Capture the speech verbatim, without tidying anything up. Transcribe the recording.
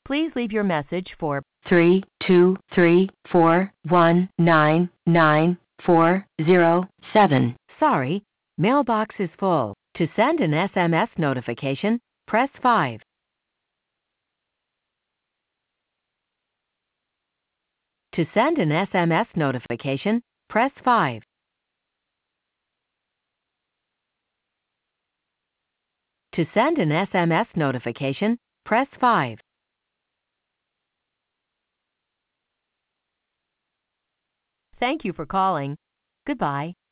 Please leave your message for three two three four one nine nine four zero seven. sorry, mailbox is full. To send an S M S notification, press five. To send an S M S notification, press five. To send an S M S notification, press five. Thank you for calling. Goodbye.